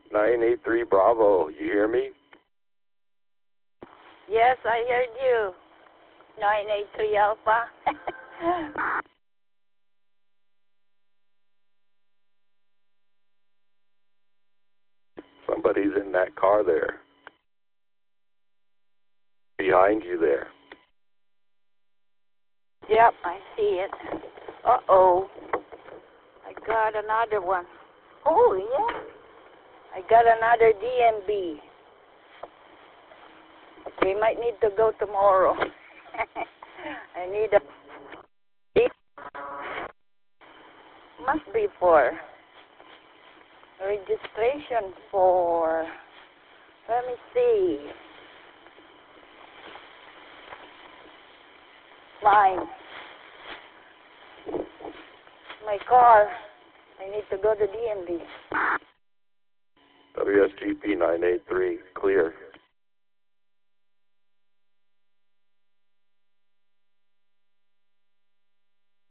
983 Bravo, you hear me? Yes, I heard you. 983 Alpha. Somebody's in that car there. Behind you there. Yep, I see it. Uh-oh. I got another one. Oh, yeah. I got another DMB. We might need to go tomorrow. I need a... Must be for registration for... Let me see. Mine. My car. I need to go to DMV. WSGP 983, clear.